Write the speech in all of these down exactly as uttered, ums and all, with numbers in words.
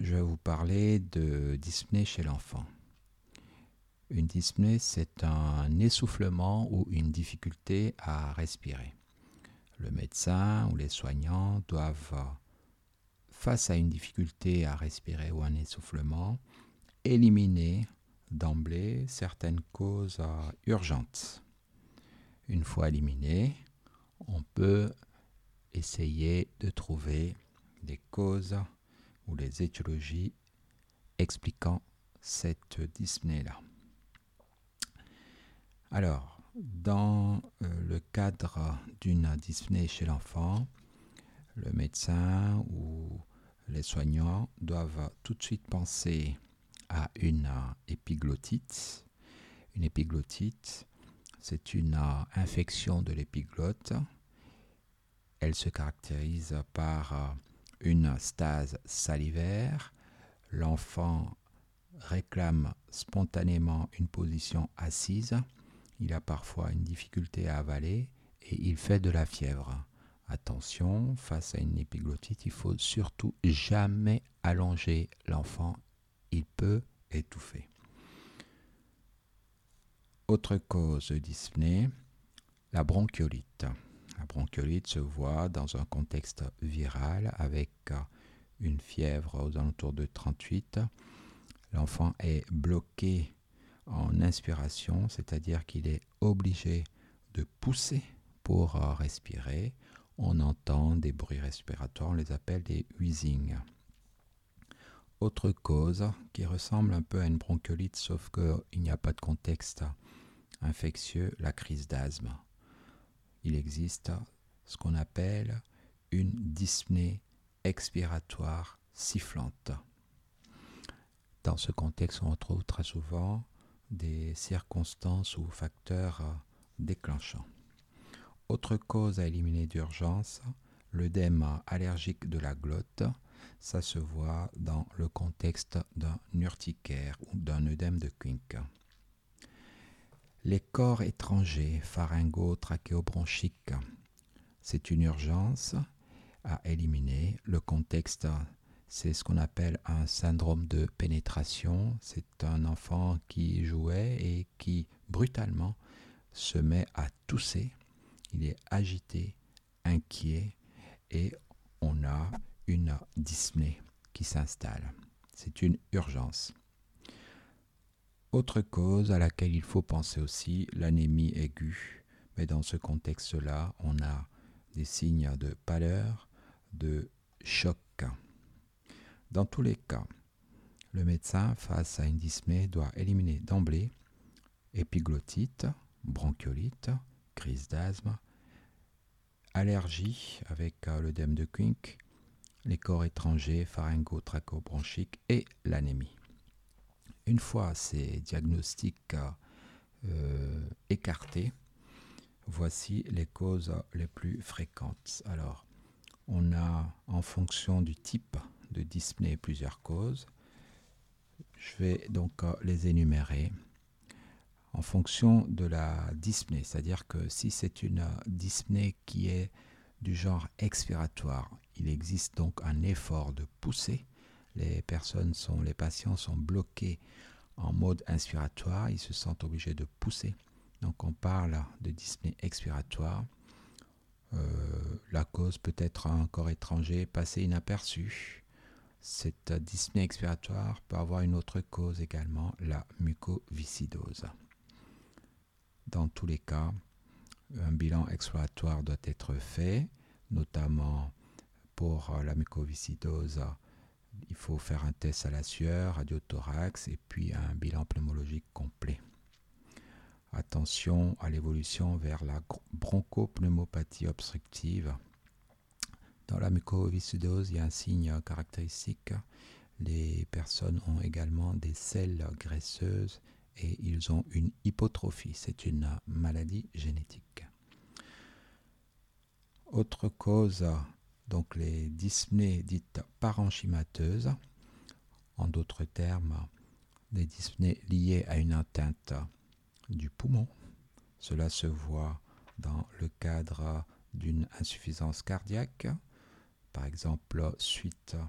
je vais vous parler de dyspnée chez l'enfant. Une dyspnée, c'est un essoufflement ou une difficulté à respirer. Le médecin ou les soignants doivent, face à une difficulté à respirer ou un essoufflement, éliminer d'emblée certaines causes urgentes. Une fois éliminées, on peut essayer de trouver des causes ou les étiologies expliquant cette dyspnée-là. Alors, dans euh, le cadre d'une dyspnée chez l'enfant, le médecin ou les soignants doivent tout de suite penser à une euh, épiglottite. Une épiglottite, c'est une euh, infection de l'épiglotte. Elle se caractérise par euh, une stase salivaire. L'enfant réclame spontanément une position assise. Il a parfois une difficulté à avaler et il fait de la fièvre. Attention, face à une épiglottite, il ne faut surtout jamais allonger l'enfant. Il peut étouffer. Autre cause de dyspnée, la bronchiolite. La bronchiolite se voit dans un contexte viral avec une fièvre aux alentours de trente-huit. L'enfant est bloqué en inspiration, c'est-à-dire qu'il est obligé de pousser pour respirer. On entend des bruits respiratoires, on les appelle des wheezing. Autre cause qui ressemble un peu à une bronchiolite, sauf qu'il n'y a pas de contexte infectieux, la crise d'asthme. Il existe ce qu'on appelle une dyspnée expiratoire sifflante. Dans ce contexte, on retrouve très souvent des circonstances ou facteurs déclenchants. Autre cause à éliminer d'urgence, l'œdème allergique de la glotte. Ça se voit dans le contexte d'un urticaire ou d'un œdème de Quincke. Les corps étrangers, pharyngo-trachéobronchiques, c'est une urgence à éliminer. Le contexte, c'est ce qu'on appelle un syndrome de pénétration. C'est un enfant qui jouait et qui, brutalement, se met à tousser. Il est agité, inquiet et on a une dyspnée qui s'installe. C'est une urgence. Autre cause à laquelle il faut penser aussi, l'anémie aiguë. Mais dans ce contexte-là, on a des signes de pâleur, de choc. Dans tous les cas, le médecin, face à une dyspnée, doit éliminer d'emblée épiglottite, bronchiolite, crise d'asthme, allergie avec l'œdème de Quincke, les corps étrangers, pharyngo-trachéobronchiques et l'anémie. Une fois ces diagnostics euh, écartés, voici les causes les plus fréquentes. Alors, on a en fonction du type de dyspnée plusieurs causes. Je vais donc les énumérer en fonction de la dyspnée, c'est-à-dire que si c'est une dyspnée qui est du genre expiratoire, il existe donc un effort de poussée. Les personnes sont, les patients sont bloqués en mode inspiratoire, ils se sentent obligés de pousser. Donc on parle de dyspnée expiratoire. Euh, la cause peut être un corps étranger passé inaperçu. Cette dyspnée expiratoire peut avoir une autre cause également, la mucoviscidose. Dans tous les cas, un bilan exploratoire doit être fait, notamment pour la mucoviscidose. Il faut faire un test à la sueur, radiothorax et puis un bilan pneumologique complet. Attention à l'évolution vers la bronchopneumopathie obstructive. Dans la mucoviscidose, il y a un signe caractéristique. Les personnes ont également des selles graisseuses et ils ont une hypotrophie. C'est une maladie génétique. Autre cause, donc les dyspnées dites parenchymateuses, en d'autres termes, des dyspnées liées à une atteinte du poumon. Cela se voit dans le cadre d'une insuffisance cardiaque, par exemple suite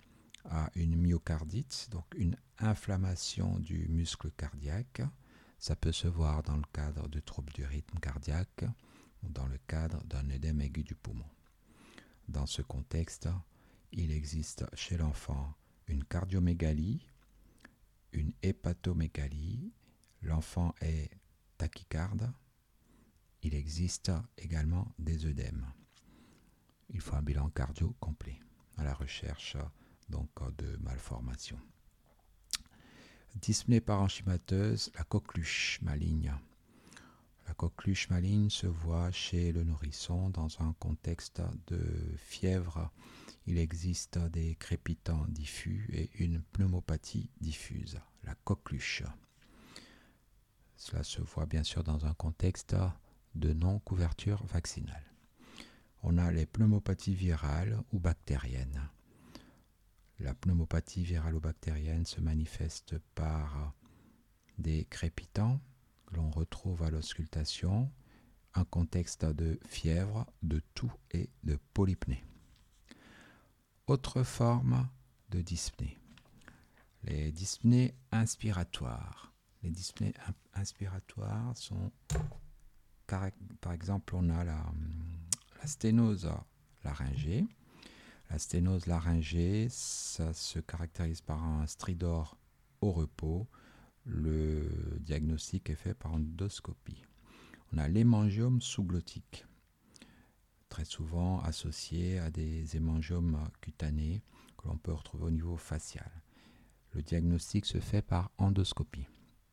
à une myocardite, donc une inflammation du muscle cardiaque. Ça peut se voir dans le cadre de troubles du rythme cardiaque ou dans le cadre d'un œdème aigu du poumon. Dans ce contexte, il existe chez l'enfant une cardiomégalie, une hépatomégalie, l'enfant est tachycarde, il existe également des œdèmes. Il faut un bilan cardio complet à la recherche donc de malformations. Dyspnée parenchymateuse, la coqueluche maligne. La coqueluche maligne se voit chez le nourrisson dans un contexte de fièvre. Il existe des crépitants diffus et une pneumopathie diffuse, la coqueluche. Cela se voit bien sûr dans un contexte de non-couverture vaccinale. On a les pneumopathies virales ou bactériennes. La pneumopathie virale ou bactérienne se manifeste par des crépitants que l'on retrouve à l'auscultation, un contexte de fièvre, de toux et de polypnée. Autre forme de dyspnée, les dyspnées inspiratoires. Les dyspnées inspiratoires sont, par exemple, on a la, la sténose laryngée. La sténose laryngée, ça se caractérise par un stridor au repos. Le diagnostic est fait par endoscopie. On a l'hémangiome sous-glottique, très souvent associé à des hémangiomes cutanés que l'on peut retrouver au niveau facial. Le diagnostic se fait par endoscopie.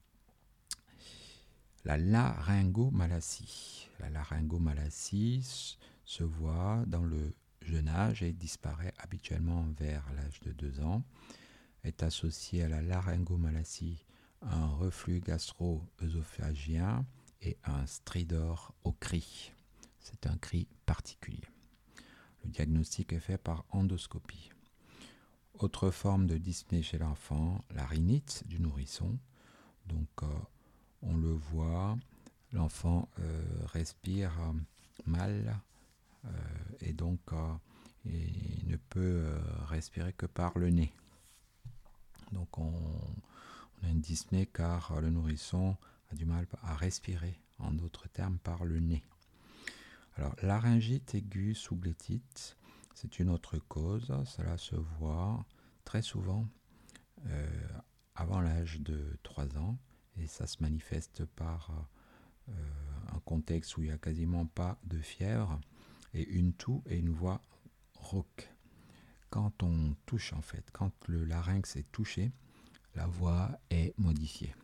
La laryngomalacie. La laryngomalacie se voit dans le jeune âge et disparaît habituellement vers l'âge de deux ans. Est associée à la laryngomalacie un reflux gastro-œsophagien et un stridor au cri. C'est un cri particulier. Le diagnostic est fait par endoscopie. Autre forme de dyspnée chez l'enfant, la rhinite du nourrisson. Donc euh, on le voit, l'enfant euh, respire euh, mal euh, et donc euh, il ne peut euh, respirer que par le nez. Donc on, on a une dyspnée car le nourrisson a du mal à respirer, en d'autres termes par le nez. Alors laryngite aiguë sous-glétite, c'est une autre cause. Cela se voit très souvent euh, avant l'âge de trois ans et ça se manifeste par euh, un contexte où il n'y a quasiment pas de fièvre et une toux et une voix rauque. Quand on touche en fait, quand le larynx est touché, la voix est modifiée.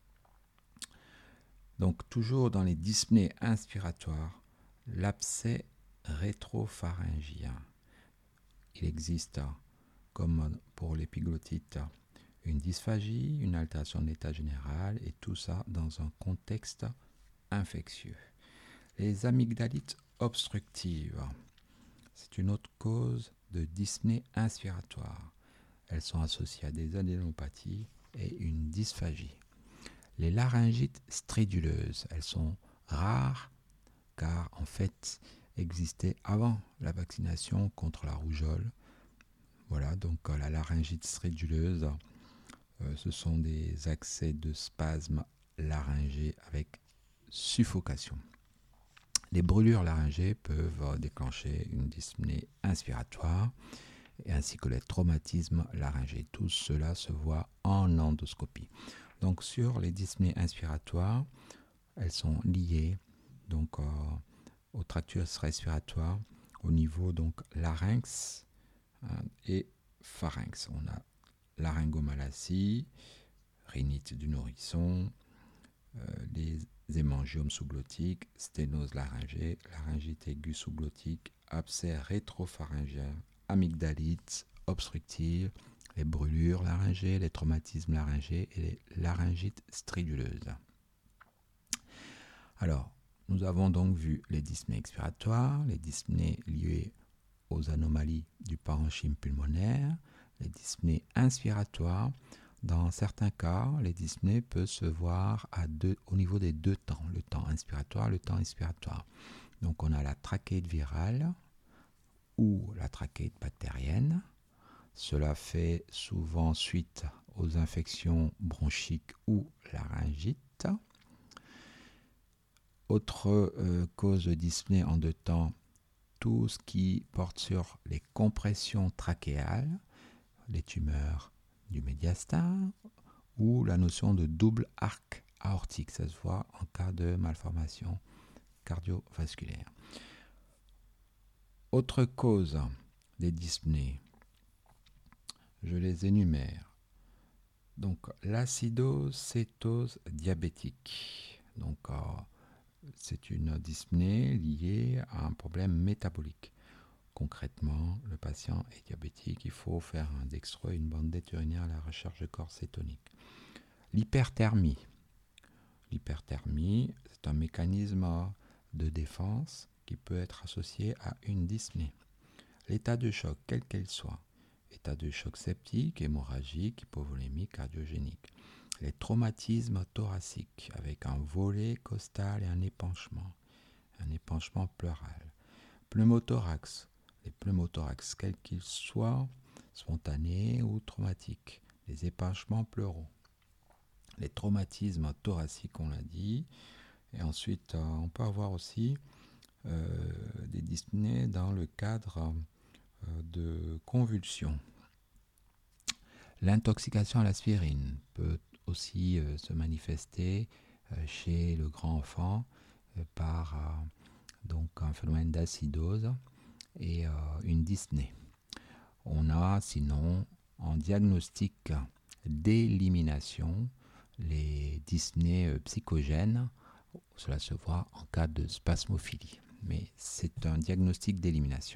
Donc toujours dans les dyspnées inspiratoires, l'abcès rétropharyngien. Il existe, comme pour l'épiglottite, une dysphagie, une altération de l'état général et tout ça dans un contexte infectieux. Les amygdalites obstructives, c'est une autre cause de dyspnée inspiratoire. Elles sont associées à des adénopathies et une dysphagie. Les laryngites striduleuses, elles sont rares car en fait existaient avant la vaccination contre la rougeole. Voilà, donc la laryngite striduleuse, euh, ce sont des accès de spasmes laryngés avec suffocation. Les brûlures laryngées peuvent déclencher une dyspnée inspiratoire ainsi que les traumatismes laryngés. Tout cela se voit en endoscopie. Donc sur les dyspnées inspiratoires, elles sont liées donc euh, au tractus respiratoire au niveau donc larynx euh, et pharynx. On a laryngomalacie, rhinite du nourrisson, euh, les hémangiomes sous-glottiques, sténose laryngée, laryngite aiguë sous-glottique, abcès rétropharyngien, amygdalite obstructive, les brûlures laryngées, les traumatismes laryngés et les laryngites striduleuses. Alors, nous avons donc vu les dyspnées expiratoires, les dyspnées liées aux anomalies du parenchyme pulmonaire, les dyspnées inspiratoires. Dans certains cas, les dyspnées peuvent se voir à deux, au niveau des deux temps, le temps inspiratoire, le temps expiratoire. Donc on a la trachéite virale ou la trachéite bactérienne. Cela fait souvent suite aux infections bronchiques ou laryngites. Autre euh, cause de dyspnée en deux temps, tout ce qui porte sur les compressions trachéales, les tumeurs du médiastin ou la notion de double arc aortique. Ça se voit en cas de malformation cardiovasculaire. Autre cause des dyspnées, je les énumère. Donc l'acidose cétose diabétique. Donc euh, c'est une dyspnée liée à un problème métabolique. Concrètement, le patient est diabétique, il faut faire un dextro et une bandette urinaire à la recherche de corps cétonique. L'hyperthermie. L'hyperthermie, c'est un mécanisme de défense qui peut être associé à une dyspnée. L'état de choc, quel qu'elle soit, état de choc septique, hémorragique, hypovolémique, cardiogénique. Les traumatismes thoraciques avec un volet costal et un épanchement, un épanchement pleural. Pneumothorax, les pneumothorax, quels qu'ils soient, spontanés ou traumatiques. Les épanchements pleuraux. Les traumatismes thoraciques, on l'a dit. Et ensuite, euh, on peut avoir aussi euh, des dyspnées dans le cadre euh, de convulsions. L'intoxication à l'aspirine peut aussi euh, se manifester euh, chez le grand enfant euh, par euh, donc un phénomène d'acidose et euh, une dyspnée. On a sinon en diagnostic d'élimination les dyspnées euh, psychogènes. Cela se voit en cas de spasmophilie, mais c'est un diagnostic d'élimination.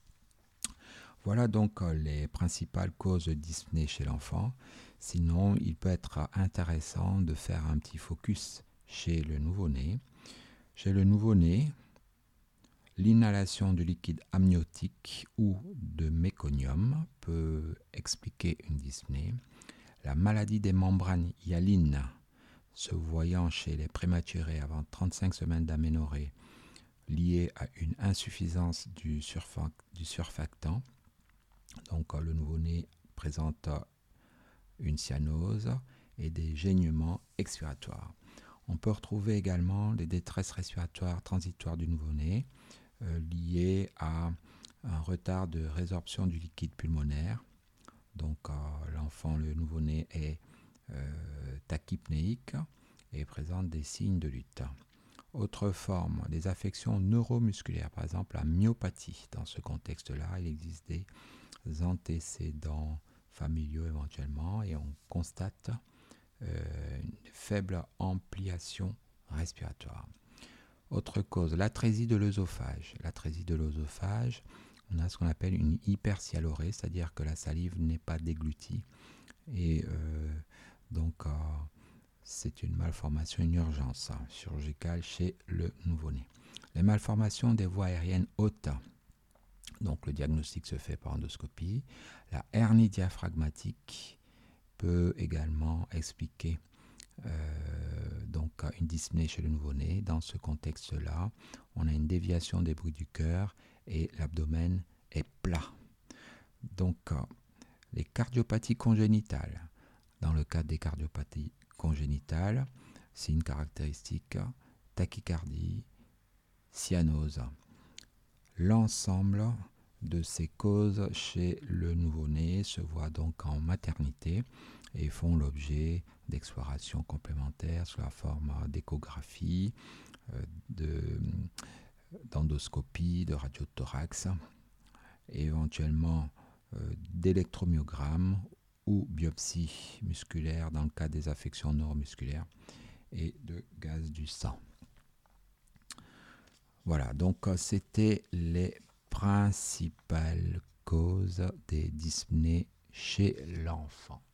Voilà donc les principales causes de dyspnée chez l'enfant. Sinon, il peut être intéressant de faire un petit focus chez le nouveau-né. Chez le nouveau-né, l'inhalation de liquide amniotique ou de méconium peut expliquer une dyspnée. La maladie des membranes hyalines, se voyant chez les prématurés avant trente-cinq semaines d'aménorrhée, liée à une insuffisance du, surfac- du surfactant. Donc le nouveau-né présente une cyanose et des gênements expiratoires. On peut retrouver également les détresses respiratoires transitoires du nouveau-né euh, liées à un retard de résorption du liquide pulmonaire. Donc euh, l'enfant, le nouveau-né est euh, tachypnéique et présente des signes de lutte. Autre forme, des affections neuromusculaires, par exemple la myopathie. Dans ce contexte-là, il existe des antécédents familiaux éventuellement et on constate euh, une faible ampliation respiratoire. Autre cause, l'atrésie de l'œsophage. L'atrésie de l'œsophage, on a ce qu'on appelle une hypersialorrhée, c'est-à-dire que la salive n'est pas déglutie et euh, donc euh, c'est une malformation, une urgence hein, chirurgicale chez le nouveau-né. Les malformations des voies aériennes hautes. Donc le diagnostic se fait par endoscopie. La hernie diaphragmatique peut également expliquer euh, donc une dyspnée chez le nouveau-né. Dans ce contexte-là, on a une déviation des bruits du cœur et l'abdomen est plat. Donc les cardiopathies congénitales. Dans le cas des cardiopathies congénitales, c'est une caractéristique tachycardie, cyanose. L'ensemble de ces causes chez le nouveau-né se voit donc en maternité et font l'objet d'explorations complémentaires sous la forme d'échographie, de, d'endoscopie, de radiothorax, et éventuellement euh, d'électromyogramme ou biopsie musculaire dans le cas des affections neuromusculaires et de gaz du sang. Voilà, donc c'était les principales causes des dyspnées chez l'enfant.